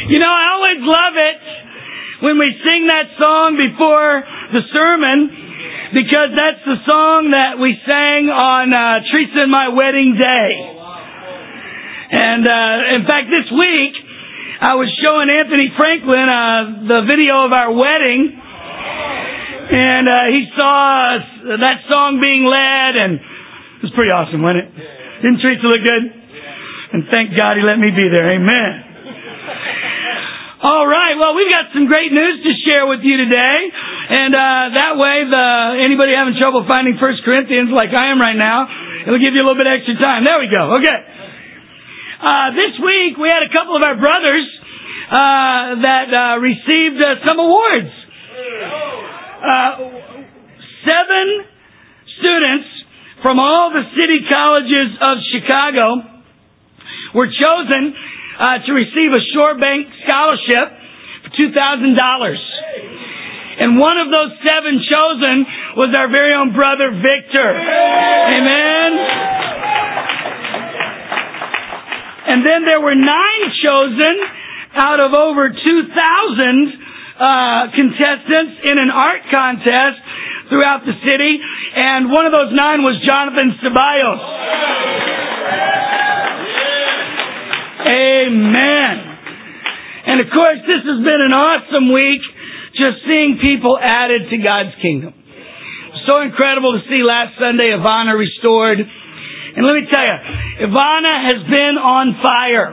You know, I always love it when we sing that song before the sermon, because that's the song that we sang on Teresa and my wedding day. And in fact, this week, I was showing Anthony Franklin the video of our wedding, and he saw that song being led, and it was pretty awesome, wasn't it? Didn't Teresa look good? And thank God he let me be there. Amen. All right. Well, we've got some great news to share with you today. And that way, anybody having trouble finding 1 Corinthians like I am right now, it'll give you a little bit extra time. There we go. Okay. This week, we had a couple of our brothers that received some awards. 7 students from all the city colleges of Chicago were chosen to receive a Shore Bank scholarship for $2,000. And one of those 7 chosen was our very own brother Victor. Amen. And then there were 9 chosen out of over 2,000 contestants in an art contest throughout the city. And one of those 9 was Jonathan Ceballos. Amen. And of course, this has been an awesome week, just seeing people added to God's kingdom. So incredible to see last Sunday Ivana restored. And let me tell you, Ivana has been on fire.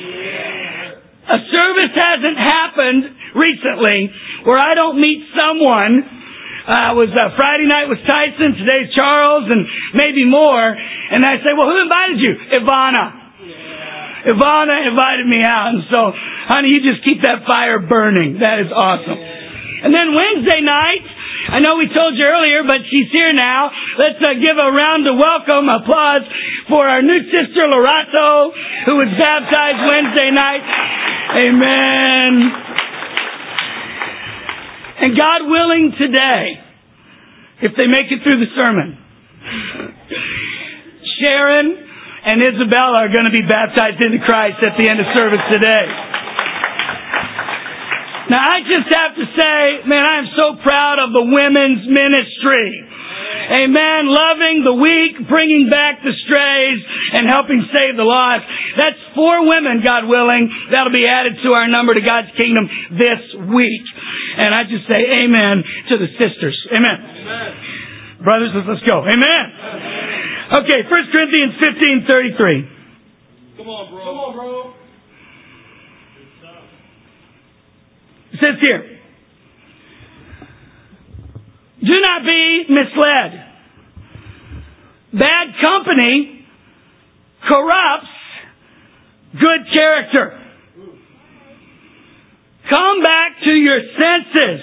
A service hasn't happened recently where I don't meet someone. It was Friday night was Tyson, today's Charles, and maybe more. And I say, well, who invited you? Ivana. Ivana invited me out. And so, honey, you just keep that fire burning. That is awesome. And then Wednesday night, I know we told you earlier, but she's here now. Let's give a round of welcome, applause for our new sister, Lorato, who was baptized Wednesday night. Amen. And God willing today, if they make it through the sermon, Sharon and Isabella are going to be baptized into Christ at the end of service today. Now, I just have to say, man, I am so proud of the women's ministry. Amen. Loving the weak, bringing back the strays, and helping save the lost. That's 4 women, God willing, that'll be added to our number to God's kingdom this week. And I just say amen to the sisters. Amen. Amen. Brothers, let's go. Amen. Okay, 1 Corinthians 15:33. Come on, bro. Come on, bro. It says here, do not be misled. Bad company corrupts good character. Come back to your senses.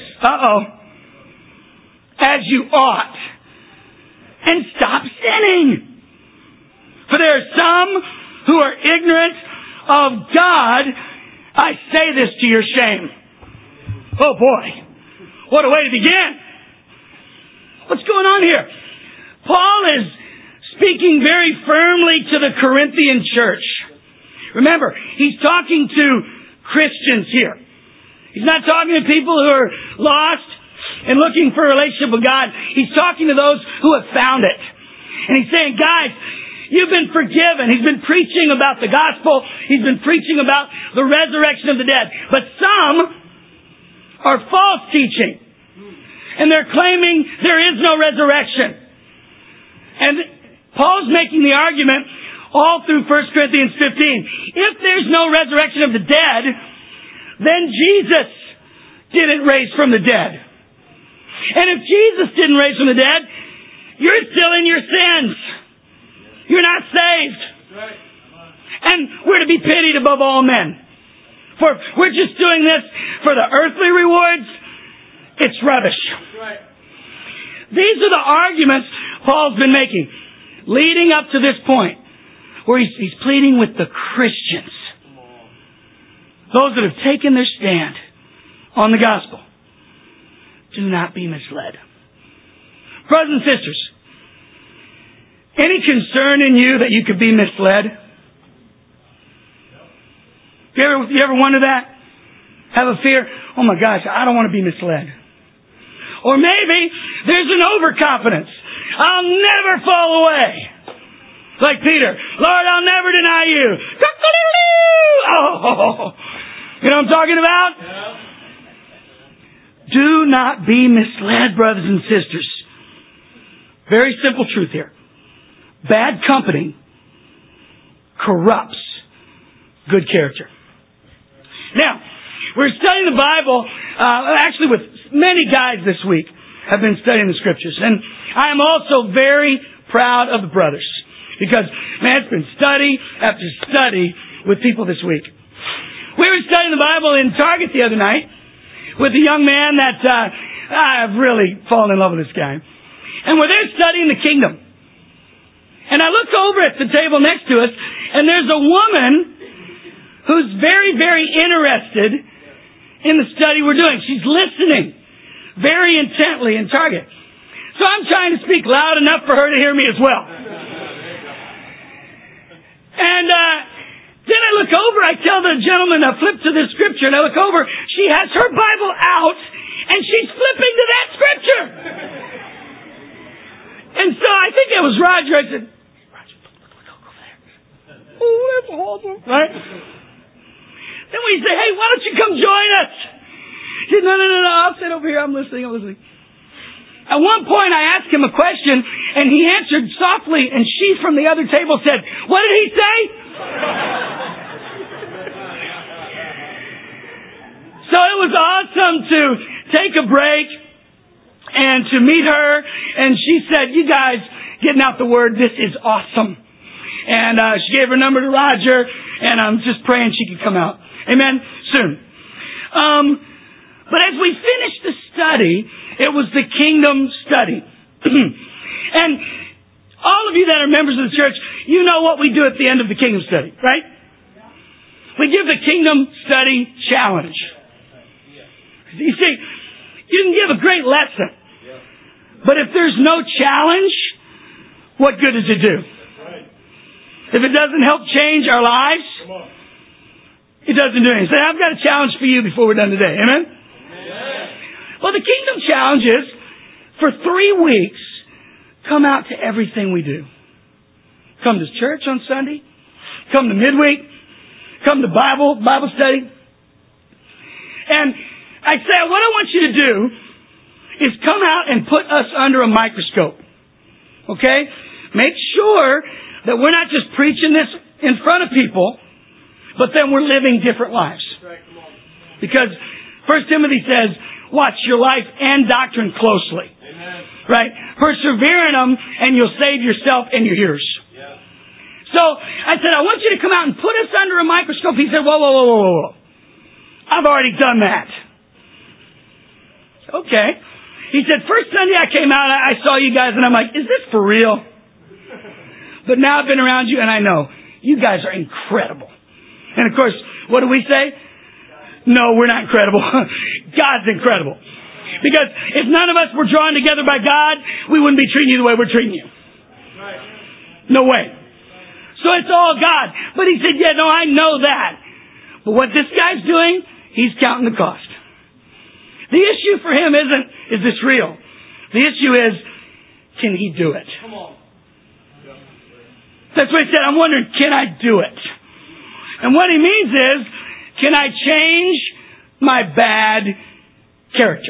As you ought. And stop sinning. For there are some who are ignorant of God. I say this to your shame. Oh boy. What a way to begin. What's going on here? Paul is speaking very firmly to the Corinthian church. Remember, he's talking to Christians here. He's not talking to people who are lost and looking for a relationship with God. He's talking to those who have found it. And he's saying, guys, you've been forgiven. He's been preaching about the gospel. He's been preaching about the resurrection of the dead. But some are false teaching. And they're claiming there is no resurrection. And Paul's making the argument all through 1 Corinthians 15. If there's no resurrection of the dead, then Jesus didn't raise from the dead. And if Jesus didn't raise from the dead, you're still in your sins. You're not saved. And we're to be pitied above all men. For we're just doing this for the earthly rewards. It's rubbish. These are the arguments Paul's been making, leading up to this point, where he's pleading with the Christians, those that have taken their stand on the gospel. Do not be misled. Brothers and sisters, any concern in you that you could be misled? You ever wonder that? have a fear, oh my gosh, I don't want to be misled. Or maybe there's an overconfidence. I'll never fall away. Like Peter, Lord, I'll never deny you. Oh, you know what I'm talking about? Yeah. Do not be misled, brothers and sisters. Very simple truth here. Bad company corrupts good character. Now, we're studying the Bible, actually with many guys this week have been studying the Scriptures. And I am also very proud of the brothers. Because, man, it's been study after study with people this week. We were studying the Bible in Target the other night with a young man that I've really fallen in love with this guy. And we're there studying the kingdom. And I look over at the table next to us, and there's a woman who's very, very interested in the study we're doing. She's listening very intently in Target. So I'm trying to speak loud enough for her to hear me as well. And then I look over, I tell the gentleman to flip to this scripture, and I look over, she has her Bible out, and she's flipping to that scripture. And so I think it was Roger. I said, Roger, look over there. Oh, that's awesome. Right? Then we say, hey, why don't you come join us? He said, no, I'll sit over here. I'm listening. At one point, I asked him a question, and he answered softly, and she from the other table said, what did he say? So it was awesome to take a break and to meet her, and she said, you guys getting out the word, this is awesome. And she gave her number to Roger, and I'm just praying she could come out. Amen? Soon. But as we finished the study, it was the kingdom study. And all of you that are members of the church, you know what we do at the end of the kingdom study, right? We give the kingdom study challenge. You see, you can give a great lesson, but if there's no challenge, what good does it do? If it doesn't help change our lives, it doesn't do anything. So I've got a challenge for you before we're done today. Amen? Well, the kingdom challenge is, for 3 weeks, come out to everything we do. Come to church on Sunday. Come to midweek. Come to Bible study. And I say, what I want you to do is come out and put us under a microscope. Okay? Make sure that we're not just preaching this in front of people, but then we're living different lives. Because 1 Timothy says, watch your life and doctrine closely. Amen. Right? Persevere in them, and you'll save yourself and your hearers. Yeah. So I said, I want you to come out and put us under a microscope. He said, whoa. I've already done that. Okay. He said, first Sunday I came out, I saw you guys, and I'm like, is this for real? But now I've been around you, and I know you guys are incredible. And of course, what do we say? No, we're not incredible. God's incredible. Because if none of us were drawn together by God, we wouldn't be treating you the way we're treating you. No way. So it's all God. But he said, yeah, no, I know that. But what this guy's doing, he's counting the cost. The issue for him isn't, is this real? The issue is, can he do it? Come on. That's what he said. I'm wondering, can I do it? And what he means is, can I change my bad character?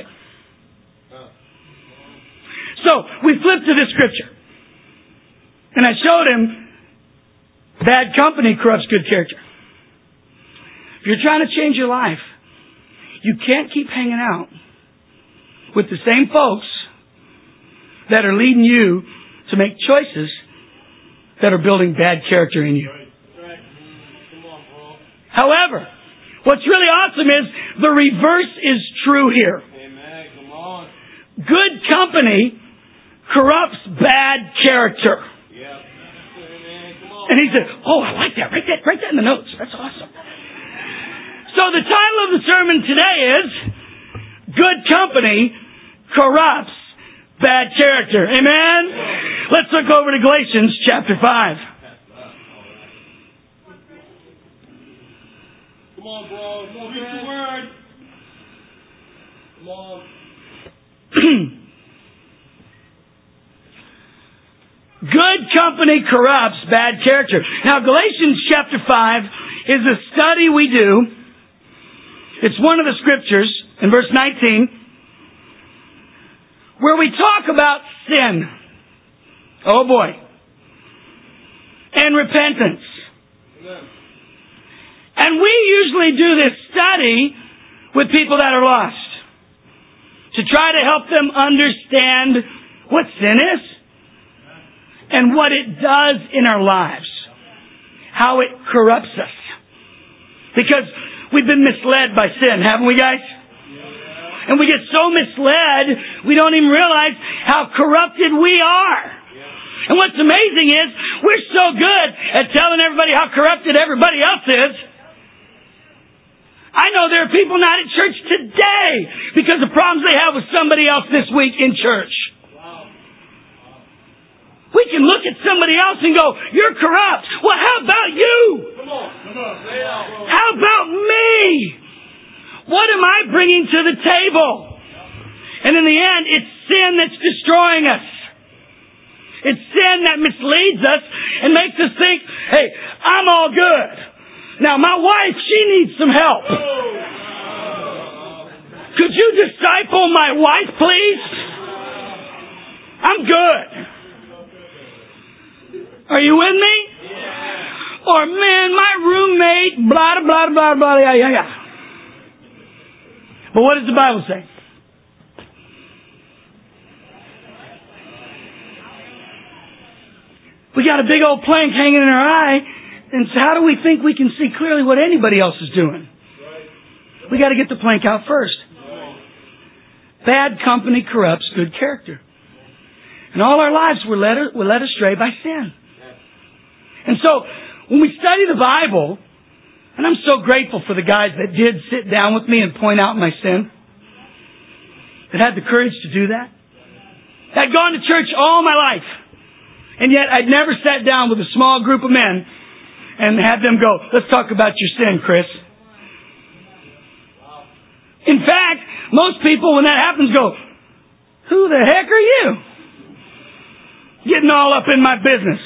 So, we flipped to this scripture. And I showed him, bad company corrupts good character. If you're trying to change your life, you can't keep hanging out with the same folks that are leading you to make choices that are building bad character in you. However, what's really awesome is the reverse is true here. Amen. Come on. Good company corrupts bad character. Yeah. Amen. Come on. And he said, oh, I like that. Write that in the notes. That's awesome. So the title of the sermon today is Good Company Corrupts Bad Character. Amen? Let's look over to Galatians chapter 5. Come on, bro. Come on, preach the word. Come on. Good company corrupts bad character. Now, Galatians chapter 5 is a study we do. It's one of the scriptures in verse 19 where we talk about sin. Oh boy. And repentance. Amen. And we usually do this study with people that are lost to try to help them understand what sin is and what it does in our lives. How it corrupts us. Because we've been misled by sin, haven't we, guys? And we get so misled, we don't even realize how corrupted we are. And what's amazing is, we're so good at telling everybody how corrupted everybody else is. I know there are people not at church today because of problems they have with somebody else this week in church. We can look at somebody else and go, you're corrupt. Well, how about you? Come on. Say it out. How about me? What am I bringing to the table? And in the end, it's sin that's destroying us. It's sin that misleads us and makes us think, hey, I'm all good. Now, my wife, she needs some help. Could you disciple my wife, please? I'm good. Are you with me? Or, man, my roommate, blah, blah, blah, blah, yeah, yeah, yeah. But what does the Bible say? We got a big old plank hanging in our eye, and so how do we think we can see clearly what anybody else is doing? We got to get the plank out first. Bad company corrupts good character. And all our lives we're led astray by sin. And so, when we study the Bible, and I'm so grateful for the guys that did sit down with me and point out my sin, that had the courage to do that. I'd gone to church all my life, and yet I'd never sat down with a small group of men and had them go, let's talk about your sin, Chris. In fact, most people, when that happens, go, who the heck are you? Getting all up in my business.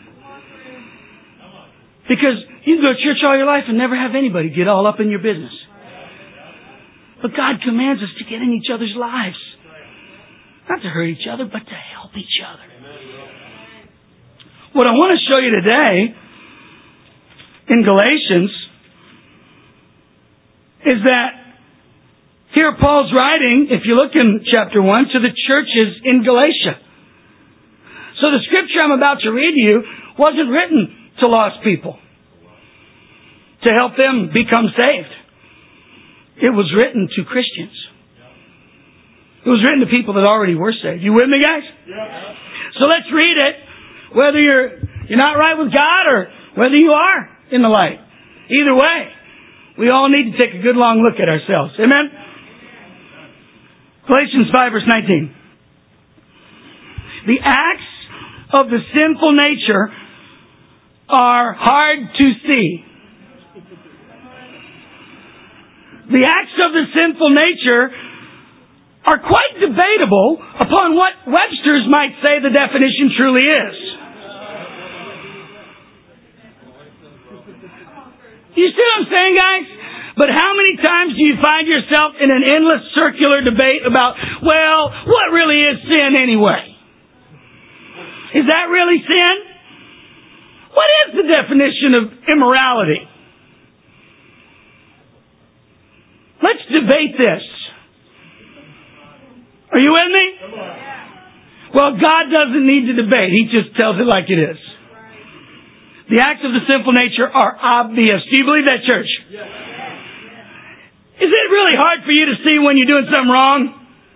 Because you can go to church all your life and never have anybody get all up in your business. But God commands us to get in each other's lives. Not to hurt each other, but to help each other. What I want to show you today in Galatians is that here Paul's writing, if you look in chapter 1, to the churches in Galatia. So the scripture I'm about to read to you wasn't written to lost people to help them become saved. It was written to Christians. It was written to people that already were saved. You with me, guys? Yeah. So let's read it, whether you're not right with God or whether you are in the light. Either way, we all need to take a good long look at ourselves. Amen? Galatians 5 verse 19. The acts of the sinful nature are hard to see. The acts of the sinful nature are quite debatable upon what Webster's might say the definition truly is. You see what I'm saying, guys? But how many times do you find yourself in an endless circular debate about, well, what really is sin anyway? Is that really sin? What is the definition of immorality? Let's debate this. Are you with me? Well, God doesn't need to debate. He just tells it like it is. The acts of the sinful nature are obvious. Do you believe that, church? Is it really hard for you to see when you're doing something wrong?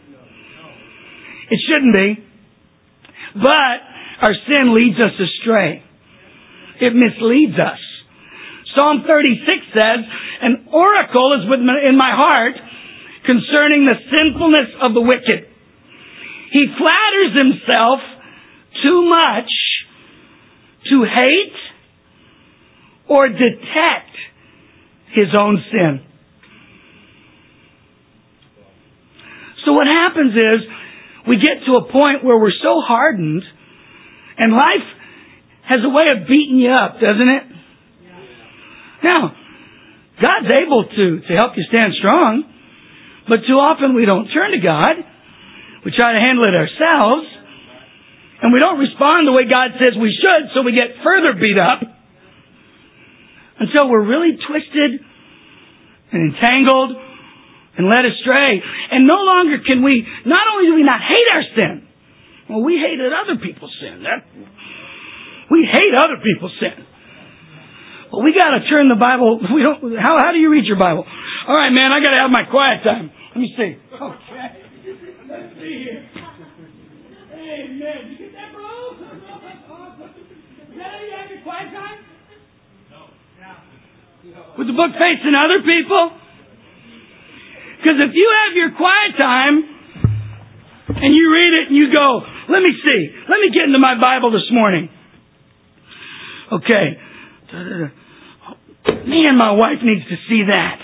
It shouldn't be. But our sin leads us astray. It misleads us. Psalm 36 says, an oracle is in my heart concerning the sinfulness of the wicked. He flatters himself too much to hate or detect his own sin. So what happens is we get to a point where we're so hardened, and life has a way of beating you up, doesn't it? Now, God's able to help you stand strong, but too often we don't turn to God. We try to handle it ourselves, and we don't respond the way God says we should, so we get further beat up until we're really twisted and entangled and led astray. And no longer can we, not only do we not hate our sin, well, we hated other people's sin. We hate other people's sin. But we got to turn the Bible. We don't. How do you read your Bible? All right, man, I got to have my quiet time. Let me see. Okay. Let's see here. Amen. You get that, bro? That's awesome. Is that how you have your quiet time? With the book facing other people? Because if you have your quiet time and you read it and you go, let me see. Let me get into my Bible this morning. Okay. Man, my wife needs to see that.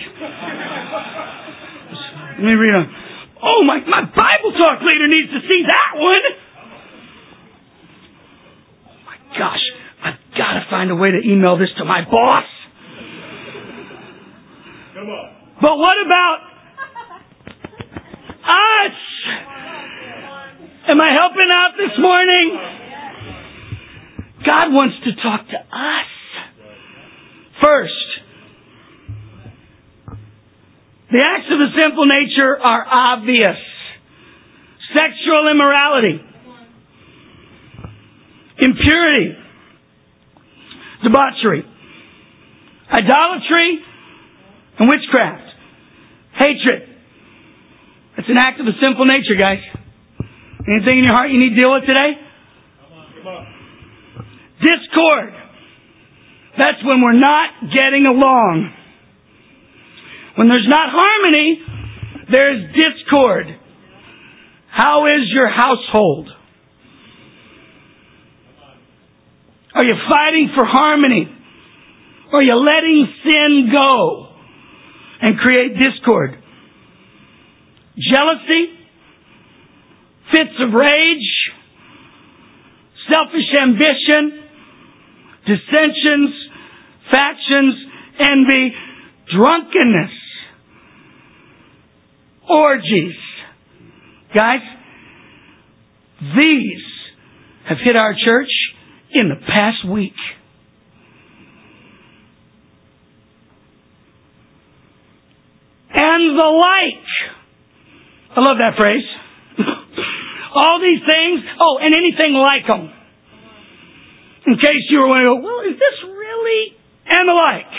Let me read on. Oh, my Bible talk leader needs to see that one. Oh my gosh. I've got to find a way to email this to my boss. Come on. But what about us? Am I helping out this morning? God wants to talk to us. First, the acts of the sinful nature are obvious. Sexual immorality, impurity, debauchery, idolatry, and witchcraft. Hatred. It's an act of the sinful nature, guys. Anything in your heart you need to deal with today? Come on. Discord. That's when we're not getting along. When there's not harmony, there's discord. How is your household? Are you fighting for harmony? Or are you letting sin go and create discord? Jealousy, fits of rage, selfish ambition, dissensions, factions, envy, drunkenness, orgies. Guys, these have hit our church in the past week. And the like. I love that phrase. All these things. Oh, and anything like them. In case you were wondering, well, is this really and the like?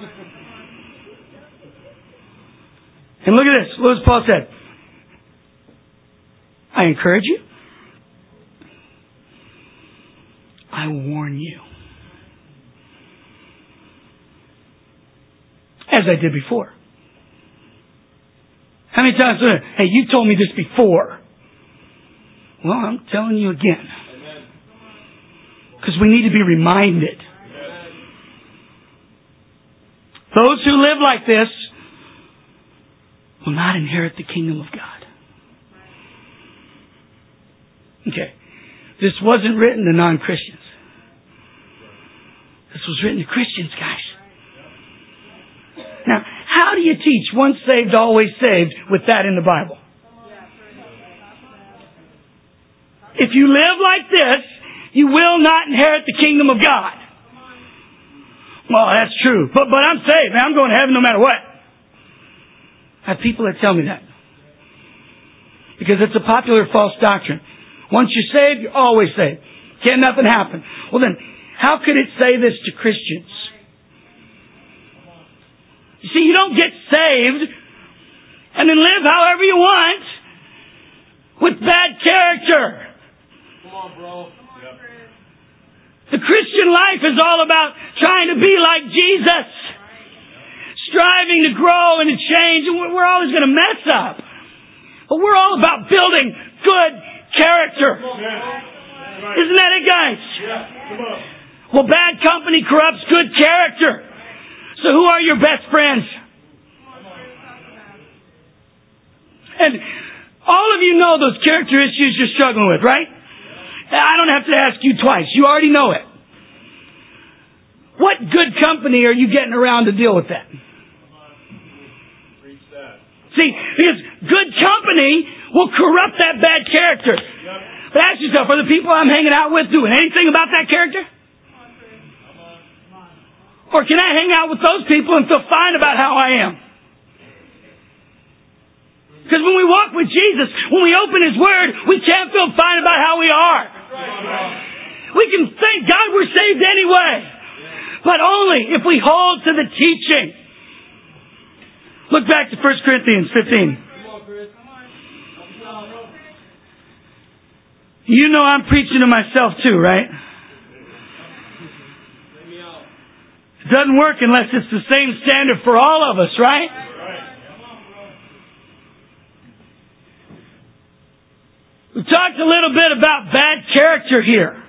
And look at this. What does Paul said? I encourage you. I warn you. As I did before. How many times, hey, you told me this before. Well, I'm telling you again. Because we need to be reminded. Those who live like this will not inherit the kingdom of God. Okay. This wasn't written to non-Christians. This was written to Christians, guys. Now, how do you teach once saved, always saved with that in the Bible? If you live like this, you will not inherit the kingdom of God. Well, that's true. But I'm saved, man. I'm going to heaven no matter what. I have people that tell me that. Because it's a popular false doctrine. Once you're saved, you're always saved. Can't nothing happen. Well then, how could it say this to Christians? You see, you don't get saved and then live however you want with bad character. Come on, bro. The Christian life is all about trying to be like Jesus. Striving to grow and to change. And we're always going to mess up. But we're all about building good character. Isn't that it, guys? Well, bad company corrupts good character. So who are your best friends? And of you know those character issues you're struggling with, right? I don't have to ask you twice. You already know it. What good company are you getting around to deal with that? See, because good company will corrupt that bad character. But ask yourself, are the people I'm hanging out with doing anything about that character? Or can I hang out with those people and feel fine about how I am? Because when we walk with Jesus, when we open His Word, we can't feel fine about how we are. We can thank God we're saved anyway. But only if we hold to the teaching. Look back to 1 Corinthians 15. You know I'm preaching to myself too, right? It doesn't work unless it's the same standard for all of us, right? We talked a little bit about bad character here.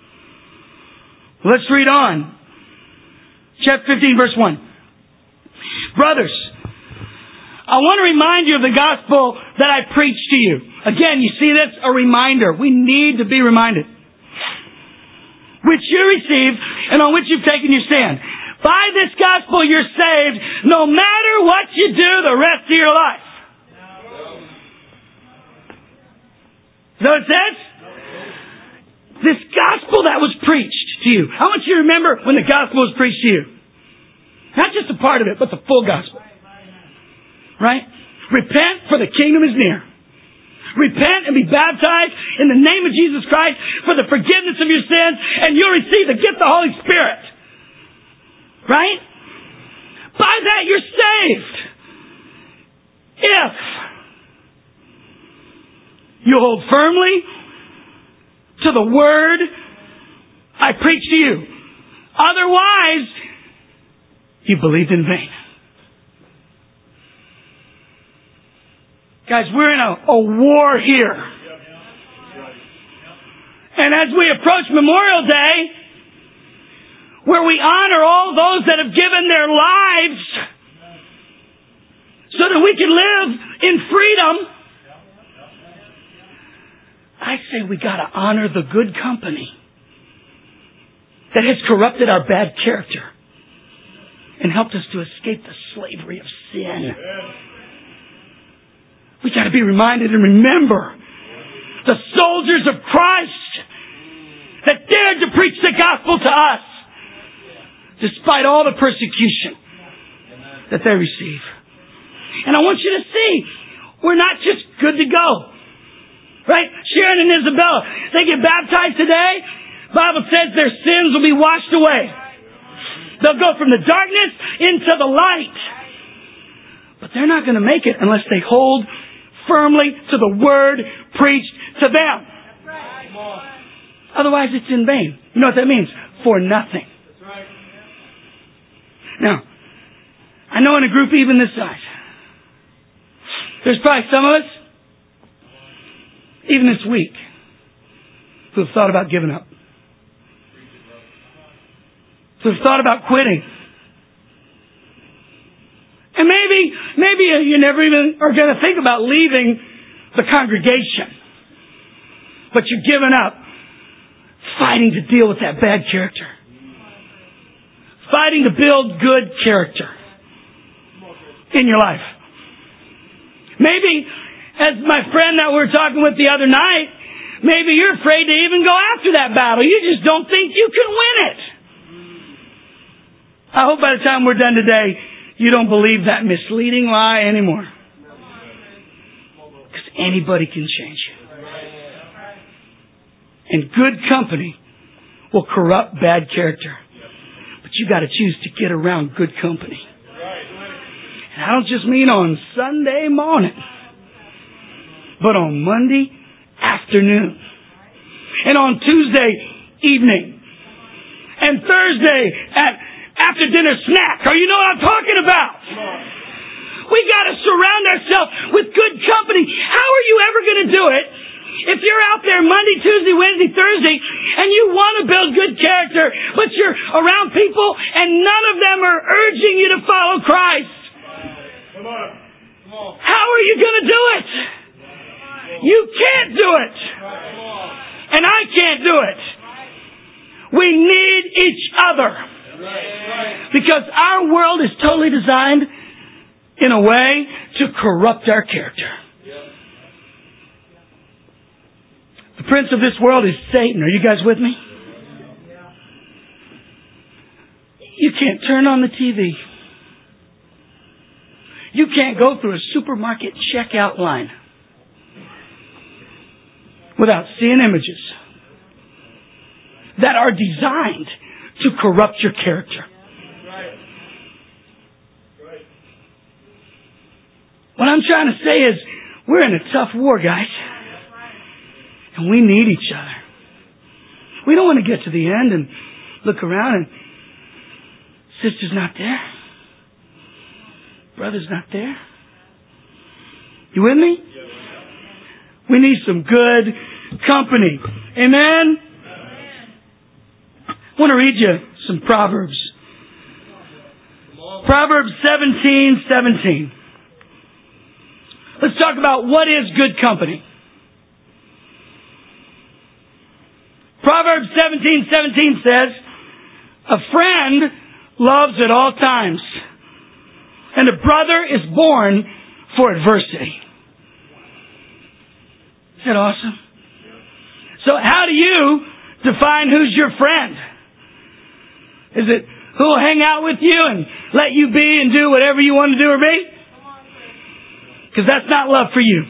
Let's read on. Chapter 15, verse 1. Brothers, I want to remind you of the gospel that I preached to you. Again, you see this? A reminder. We need to be reminded. Which you received and on which you've taken your stand. By this gospel you're saved no matter what you do the rest of your life. Is that what it says? This gospel that was preached to you. I want you to remember when the gospel was preached to you. Not just a part of it, but the full gospel. Right? Repent, for the kingdom is near. Repent and be baptized in the name of Jesus Christ for the forgiveness of your sins, and you'll receive the gift of the Holy Spirit. Right? By that you're saved. If you hold firmly to the word I preach to you. Otherwise, you believed in vain. Guys, we're in a war here. And as we approach Memorial Day, where we honor all those that have given their lives so that we can live in freedom, I say we got to honor the good company that has corrupted our bad character and helped us to escape the slavery of sin. We got to be reminded and remember the soldiers of Christ that dared to preach the gospel to us despite all the persecution that they receive. And I want you to see, we're not just good to go. Right? Sharon and Isabella, they get baptized today. The Bible says their sins will be washed away. They'll go from the darkness into the light. But they're not going to make it unless they hold firmly to the word preached to them. Otherwise it's in vain. You know what that means? For nothing. Now, I know in a group even this size, there's probably some of us, even this week, who have thought about giving up. Who have thought about quitting. And maybe you never even are going to think about leaving the congregation. But you're giving up fighting to deal with that bad character. Fighting to build good character in your life. Maybe, as my friend that we were talking with the other night, maybe you're afraid to even go after that battle. You just don't think you can win it. I hope by the time we're done today, you don't believe that misleading lie anymore. Because anybody can change you. And good company will corrupt bad character. But you got to choose to get around good company. And I don't just mean on Sunday morning, but on Monday afternoon. And on Tuesday evening. And Thursday at after dinner snack. Or you know what I'm talking about. We got to surround ourselves with good company. How are you ever going to do it if you're out there Monday, Tuesday, Wednesday, Thursday, and you want to build good character, but you're around people and none of them are urging you to follow Christ? Come on. How are you going to do it? You can't do it. And I can't do it. We need each other. Because our world is totally designed in a way to corrupt our character. The prince of this world is Satan. Are you guys with me? You can't turn on the TV. You can't go through a supermarket checkout line without seeing images that are designed to corrupt your character. What I'm trying to say is, we're in a tough war, guys. And we need each other. We don't want to get to the end and look around and sister's not there. Brother's not there. You with me? We need some good company. Amen? I want to read you some Proverbs. Proverbs 17:17. Let's talk about what is good company. Proverbs 17:17 says, a friend loves at all times, and a brother is born for adversity. Is that awesome? So how do you define who's your friend? Is it who will hang out with you and let you be and do whatever you want to do or be? Because that's not love for you.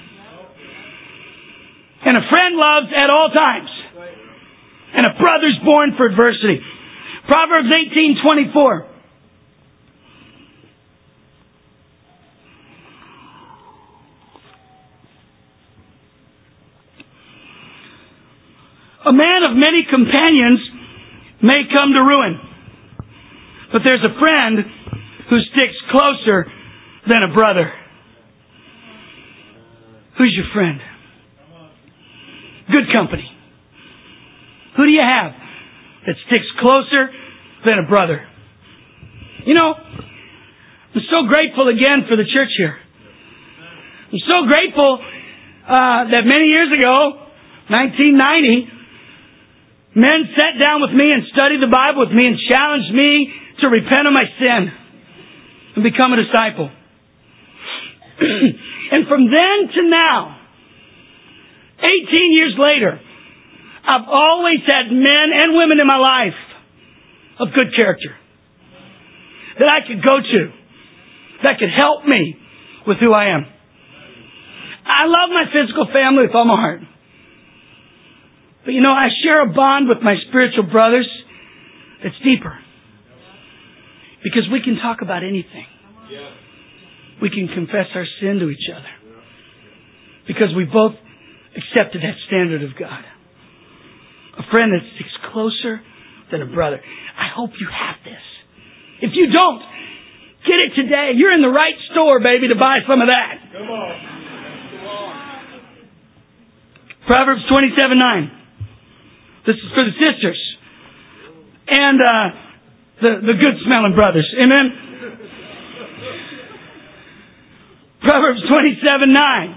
And a friend loves at all times. And a brother's born for adversity. Proverbs 18:24. A man of many companions may come to ruin, but there's a friend who sticks closer than a brother. Who's your friend? Good company. Who do you have that sticks closer than a brother? You know, I'm so grateful again for the church here. I'm so grateful that many years ago, 1990, men sat down with me and studied the Bible with me and challenged me to repent of my sin and become a disciple. And from then to now, 18 years later, I've always had men and women in my life of good character that I could go to, that could help me with who I am. I love my physical family with all my heart. But you know, I share a bond with my spiritual brothers that's deeper. Because we can talk about anything. We can confess our sin to each other. Because we both accepted that standard of God. A friend that sticks closer than a brother. I hope you have this. If you don't, get it today. You're in the right store, baby, to buy some of that. Come on. Proverbs 27:9. This is for the sisters. And the good-smelling brothers. Amen? Proverbs 27:9.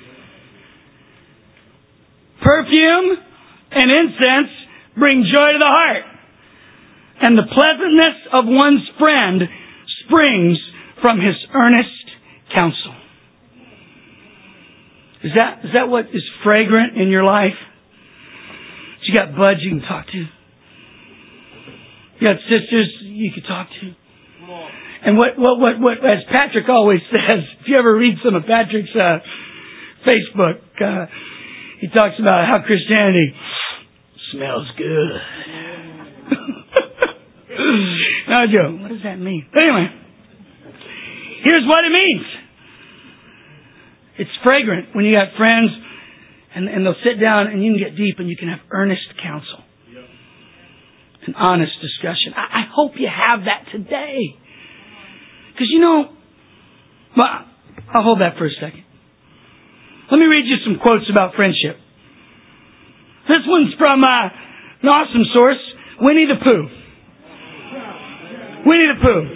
Perfume and incense bring joy to the heart, and the pleasantness of one's friend springs from his earnest counsel. Is that what is fragrant in your life? You got buds you can talk to. You got sisters you can talk to. And what as Patrick always says, if you ever read some of Patrick's Facebook, he talks about how Christianity smells good. No joke. What does that mean? Anyway, here's what it means. It's fragrant when you got friends and they'll sit down and you can get deep and you can have earnest counsel. An honest discussion. I hope you have that today. Because you know, well, I'll hold that for a second. Let me read you some quotes about friendship. This one's from an awesome source, Winnie the Pooh. Winnie the Pooh.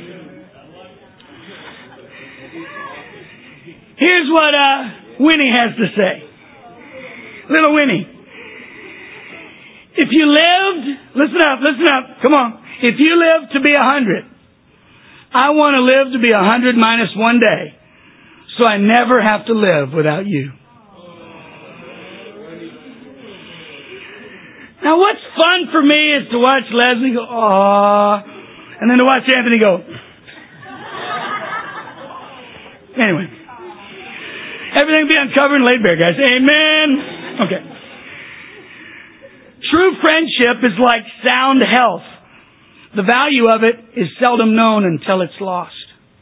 Here's what Winnie has to say. Little Winnie. If you lived, listen up, come on. If you lived to be 100, I want to live to be 100 minus 1 day, so I never have to live without you. Now what's fun for me is to watch Leslie go, aww, and then to watch Anthony go. Anyway. Everything will be uncovered and laid bare, guys. Amen. Okay. True friendship is like sound health. The value of it is seldom known until it's lost.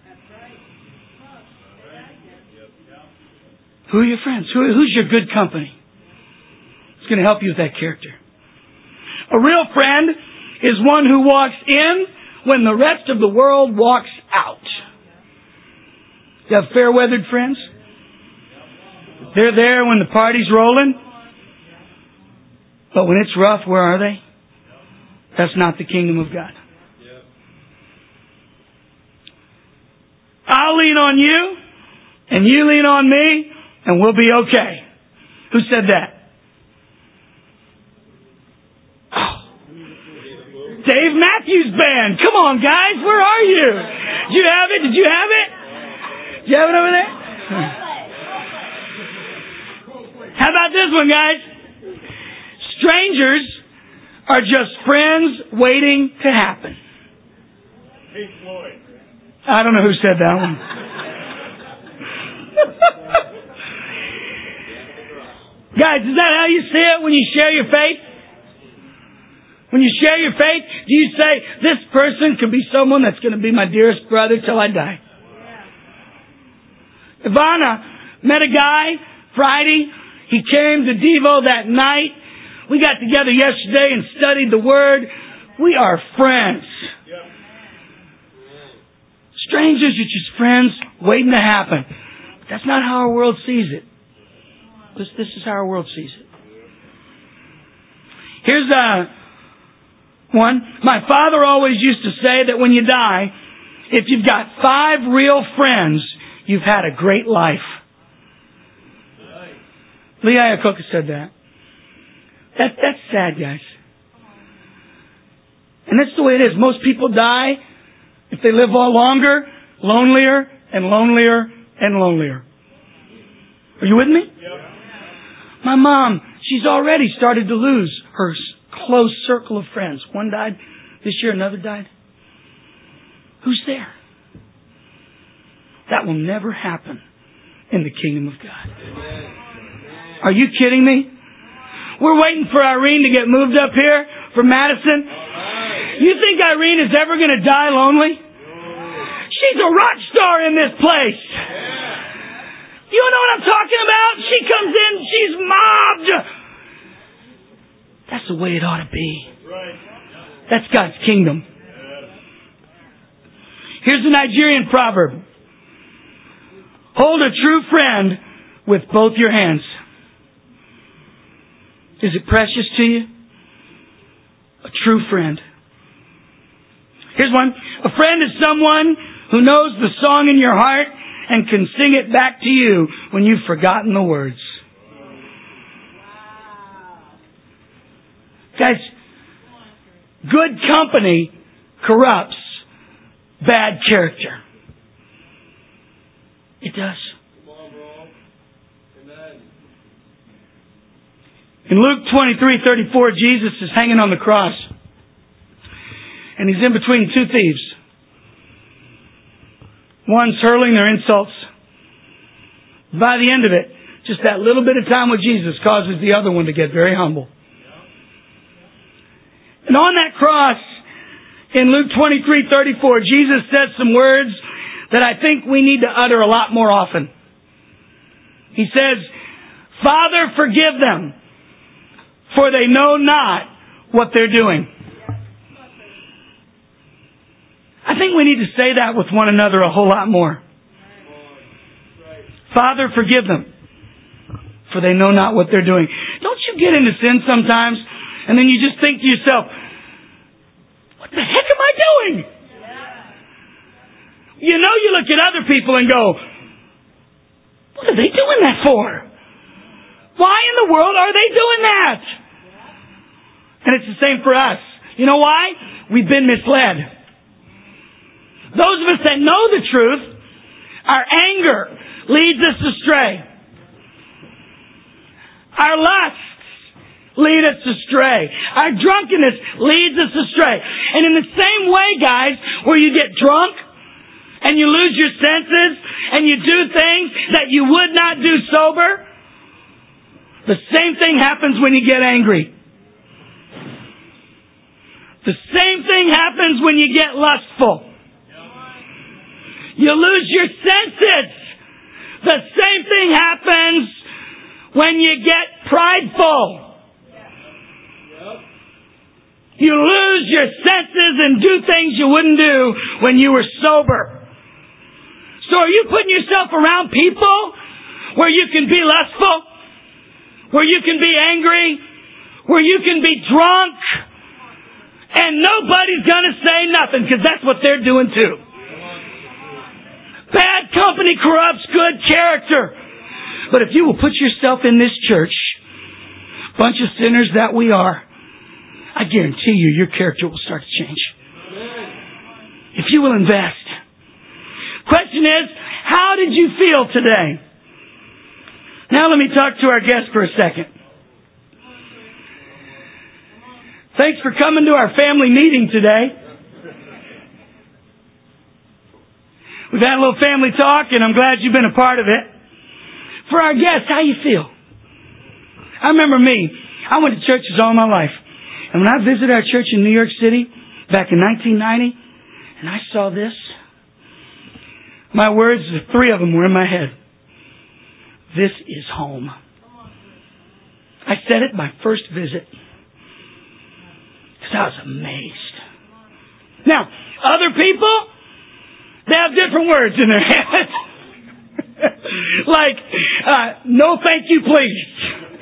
Who are your friends? Who's your good company? It's going to help you with that character. A real friend is one who walks in when the rest of the world walks out. You have fair-weathered friends? They're there when the party's rolling. But when it's rough, where are they? That's not the kingdom of God. I'll lean on you, and you lean on me, and we'll be okay. Who said that? Oh. Dave Matthews Band. Come on, guys. Where are you? Did you have it? Did you have it? Did you have it over there? How about this one, guys? Strangers are just friends waiting to happen. Pink Floyd. I don't know who said that one. Guys, is that how you see it when you share your faith? When you share your faith, do you say, this person could be someone that's going to be my dearest brother till I die? Ivana met a guy Friday. He came to Devo that night. We got together yesterday and studied the Word. We are friends. Strangers are just friends waiting to happen. But that's not how our world sees it. This is how our world sees it. Here's one. My father always used to say that when you die, if you've got 5 real friends, you've had a great life. Lee Iacocca said that. That's sad, guys. And that's the way it is. Most people die, if they live all longer, lonelier and lonelier and lonelier. Are you with me? Yep. My mom, she's already started to lose her close circle of friends. One died this year, another died. Who's there? That will never happen in the kingdom of God. Are you kidding me? We're waiting for Irene to get moved up here from Madison. You think Irene is ever going to die lonely? She's a rock star in this place. You know what I'm talking about? She comes in, she's mobbed. That's the way it ought to be. That's God's kingdom. Here's the Nigerian proverb. Hold a true friend with both your hands. Is it precious to you? A true friend. Here's one. A friend is someone who knows the song in your heart and can sing it back to you when you've forgotten the words. Guys, good company corrupts bad character. It does. In Luke 23:34, Jesus is hanging on the cross. And he's in between 2 thieves. One's hurling their insults. By the end of it, just that little bit of time with Jesus causes the other one to get very humble. And on that cross, in Luke 23:34, Jesus said some words that I think we need to utter a lot more often. He says, Father, forgive them, for they know not what they're doing. I think we need to say that with one another a whole lot more. Father, forgive them, for they know not what they're doing. Don't you get into sin sometimes, and then you just think to yourself, what the heck am I doing? You know, you look at other people and go, what are they doing that for? Why in the world are they doing that? And it's the same for us. You know why? We've been misled. Those of us that know the truth, our anger leads us astray. Our lusts lead us astray. Our drunkenness leads us astray. And in the same way, guys, where you get drunk and you lose your senses and you do things that you would not do sober, the same thing happens when you get angry. The same thing happens when you get lustful. You lose your senses. The same thing happens when you get prideful. You lose your senses and do things you wouldn't do when you were sober. So are you putting yourself around people where you can be lustful? Where you can be angry? Where you can be drunk? And nobody's going to say nothing because that's what they're doing too. Bad company corrupts good character. But if you will put yourself in this church, bunch of sinners that we are, I guarantee you, your character will start to change. If you will invest. Question is, how did you feel today? Now let me talk to our guest for a second. Thanks for coming to our family meeting today. We've had a little family talk, and I'm glad you've been a part of it. For our guests, how you feel? I remember me. I went to churches all my life. And when I visited our church in New York City back in 1990, and I saw this, my words, the three of them were in my head. This is home. I said it my first visit. Because I was amazed. Now, other people, they have different words in their head. Like, no thank you please.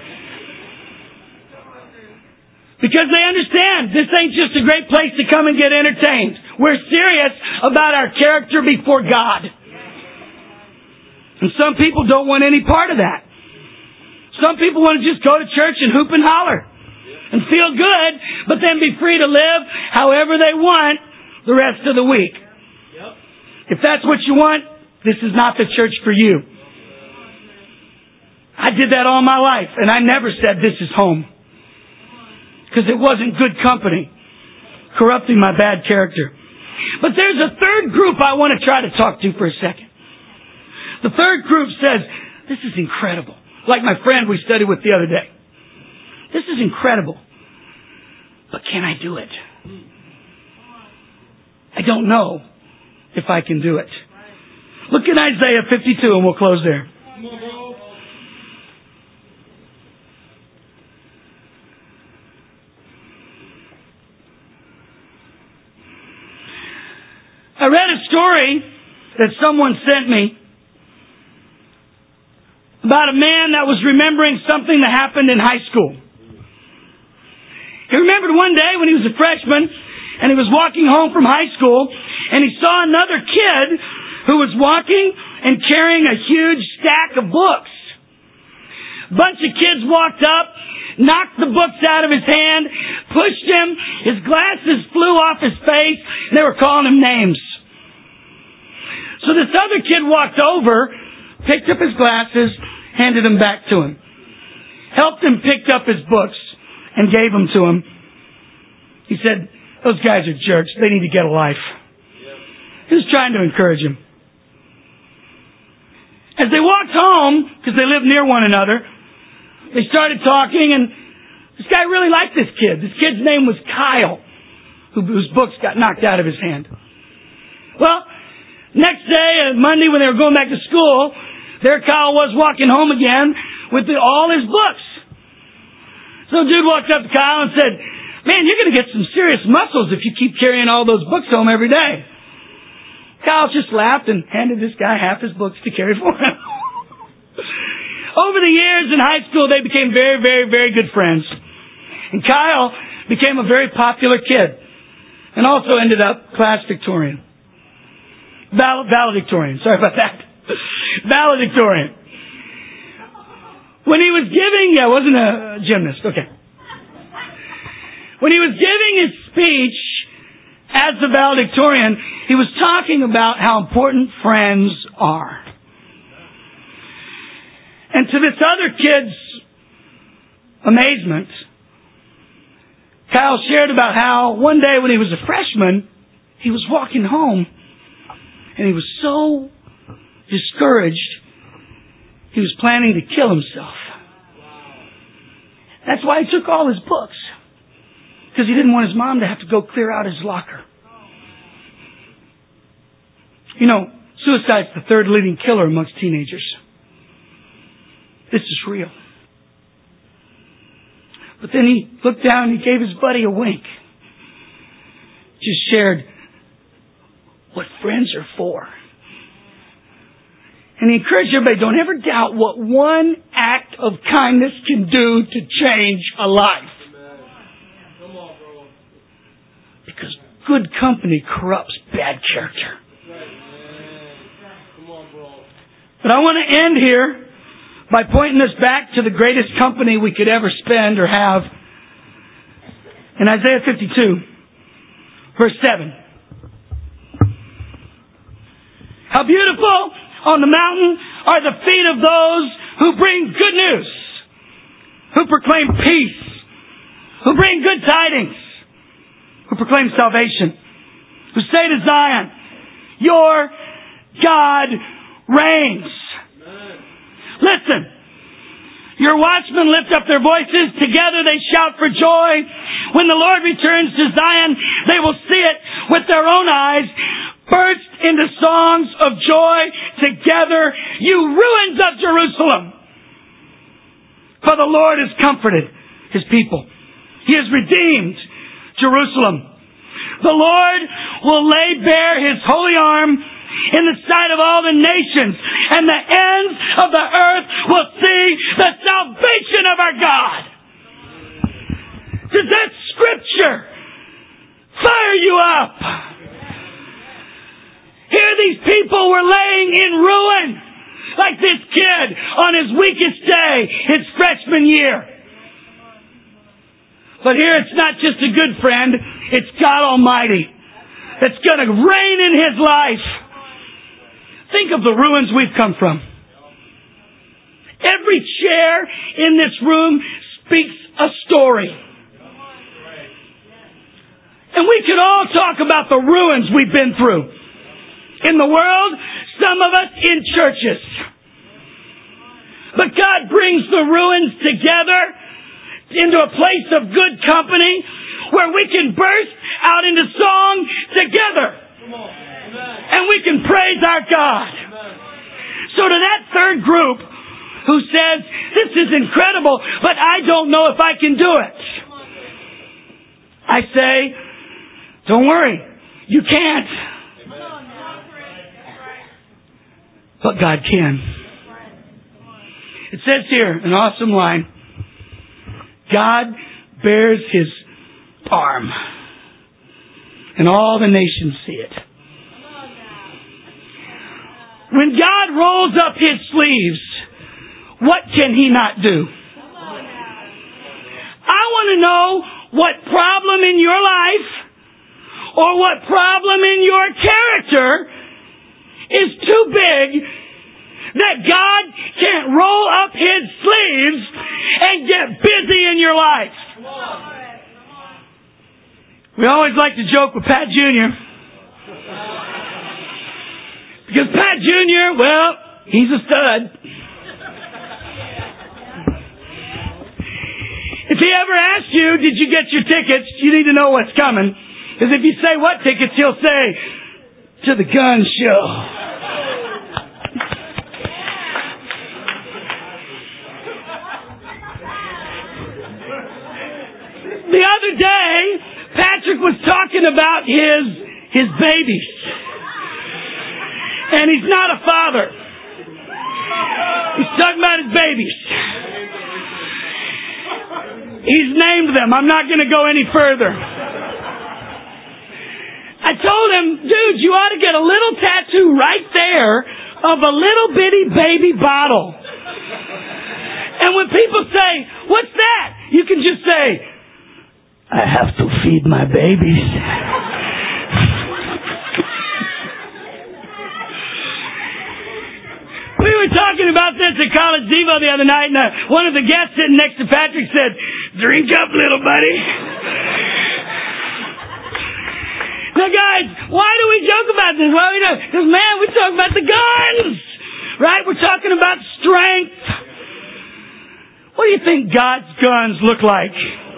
Because they understand this ain't just a great place to come and get entertained. We're serious about our character before God. And some people don't want any part of that. Some people want to just go to church and hoop and holler and feel good, but then be free to live however they want the rest of the week. If that's what you want, this is not the church for you. I did that all my life, and I never said this is home. Because it wasn't good company, corrupting my bad character. But there's a third group I want to try to talk to for a second. The third group says, this is incredible. Like my friend we studied with the other day. This is incredible. But can I do it? I don't know if I can do it. Look at Isaiah 52 and we'll close there. I read a story that someone sent me about a man that was remembering something that happened in high school. He remembered one day when he was a freshman and he was walking home from high school and he saw another kid who was walking and carrying a huge stack of books. A bunch of kids walked up, knocked the books out of his hand, pushed him, his glasses flew off his face, and they were calling him names. So this other kid walked over, picked up his glasses, handed them back to him. Helped him pick up his books and gave them to him. He said, those guys are jerks. They need to get a life. He was trying to encourage him. As they walked home, because they lived near one another, they started talking, and this guy really liked this kid. This kid's name was Kyle, whose books got knocked out of his hand. Well, next day, Monday, when they were going back to school, there Kyle was walking home again with all his books. So a dude walked up to Kyle and said, man, you're going to get some serious muscles if you keep carrying all those books home every day. Kyle just laughed and handed this guy half his books to carry for him. Over the years in high school, they became very, very, very good friends. And Kyle became a very popular kid and also ended up class Victorian. Valedictorian. Sorry about that. Valedictorian. When he was giving, wasn't a gymnast, okay. When he was giving his speech as the valedictorian, he was talking about how important friends are. And to this other kid's amazement, Kyle shared about how one day when he was a freshman, he was walking home and he was so discouraged, he was planning to kill himself. That's why he took all his books. Because he didn't want his mom to have to go clear out his locker. You know, suicide's the third leading killer amongst teenagers. This is real. But then he looked down and he gave his buddy a wink. Just shared what friends are for. And he encouraged everybody, don't ever doubt what one act of kindness can do to change a life. Come on, bro. Because good company corrupts bad character. Come on, bro. But I want to end here by pointing us back to the greatest company we could ever spend or have. In Isaiah 52, verse 7. How beautiful on the mountain are the feet of those who bring good news, who proclaim peace, who bring good tidings, who proclaim salvation, who say to Zion, your God reigns. Listen, your watchmen lift up their voices. Together they shout for joy. When the Lord returns to Zion, they will see it with their own eyes, burst into songs of joy together, you ruins of Jerusalem. For the Lord has comforted His people. He has redeemed Jerusalem. The Lord will lay bare His holy arm in the sight of all the nations, and the ends of the earth will see the salvation of our God. Does that scripture fire you up? Here these people were laying in ruin, like this kid on his weakest day, his freshman year. But here it's not just a good friend, it's God Almighty that's going to reign in His life. Think of the ruins we've come from. Every chair in this room speaks a story. And we could all talk about the ruins we've been through. In the world, some of us in churches. But God brings the ruins together into a place of good company where we can burst out into song together. And we can praise our God. So to that third group who says, this is incredible, but I don't know if I can do it, I say, don't worry, you can't. But God can. It says here, an awesome line, God bears His arm, and all the nations see it. When God rolls up His sleeves, what can He not do? I want to know what problem in your life or what problem in your character is too big that God can't roll up His sleeves and get busy in your life. We always like to joke with Pat Jr. Because Pat Jr., well, he's a stud. If he ever asks you, did you get your tickets, you need to know what's coming. Because if you say what tickets, he'll say, to the gun show. The other day, Patrick was talking about his babies. And he's not a father. He's talking about his babies. He's named them. I'm not going to go any further. I told him, dude, you ought to get a little tattoo right there of a little bitty baby bottle. And And when people say, what's that? You can just say, I have to feed my babies. We were talking about this at College Devo the other night, and one of the guests sitting next to Patrick said, drink up, little buddy. Now, guys, why do we joke about this? Why we do? Because, man, we talk about the guns, right? We're talking about strength. What do you think God's guns look like?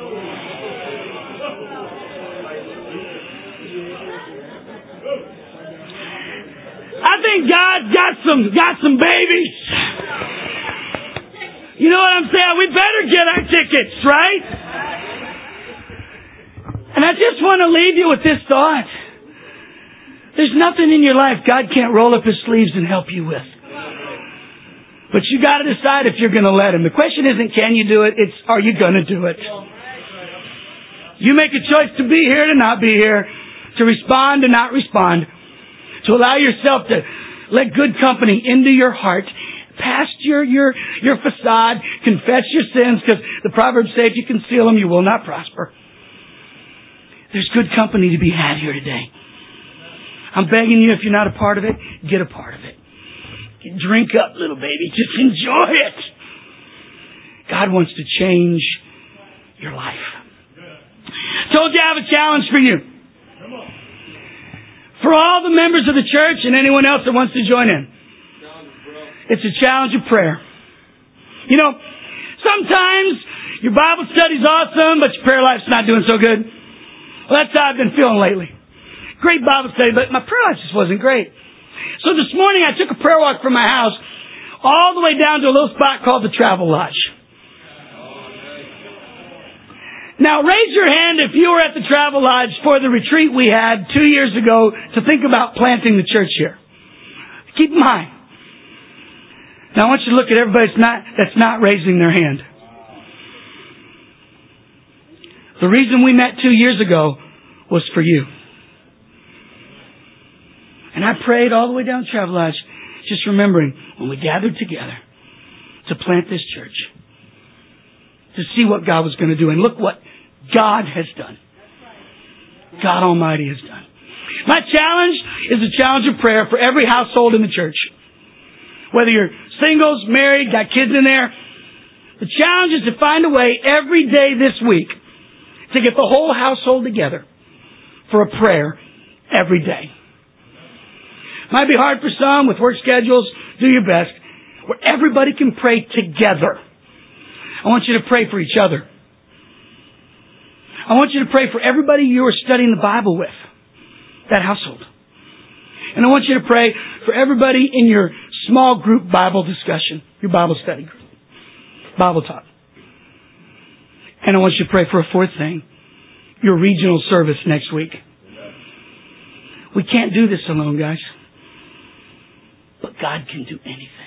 I think God's got some babies. You know what I'm saying? We better get our tickets, right? And I just want to leave you with this thought. There's nothing in your life God can't roll up His sleeves and help you with. But you got to decide if you're going to let Him. The question isn't can you do it, it's are you going to do it? You make a choice to be here, to not be here, to respond, to not respond, to allow yourself to let good company into your heart, past your facade, confess your sins, because the Proverbs say if you conceal them, you will not prosper. There's good company to be had here today. I'm begging you, if you're not a part of it, get a part of it. Drink up, little baby. Just enjoy it. God wants to change your life. Told you I have a challenge for you. For all the members of the church and anyone else that wants to join in. It's a challenge of prayer. You know, sometimes your Bible study's awesome, but your prayer life's not doing so good. Well, that's how I've been feeling lately. Great Bible study, but my prayer life just wasn't great. So this morning I took a prayer walk from my house all the way down to a little spot called the Travel Lodge. Now raise your hand if you were at the Travel Lodge for the retreat we had 2 years ago to think about planting the church here. Keep in mind. Now I want you to look at everybody that's not raising their hand. The reason we met 2 years ago was for you. And I prayed all the way down Travel Lodge, just remembering when we gathered together to plant this church, to see what God was going to do. And look what God has done. God Almighty has done. My challenge is a challenge of prayer for every household in the church. Whether you're singles, married, got kids in there, the challenge is to find a way every day this week to get the whole household together for a prayer every day. Might be hard for some with work schedules. Do your best. Where everybody can pray together. I want you to pray for each other. I want you to pray for everybody you are studying the Bible with. That household. And I want you to pray for everybody in your small group Bible discussion. Your Bible study group. Bible talk. And I want you to pray for a fourth thing. Your regional service next week. We can't do this alone, guys. But God can do anything.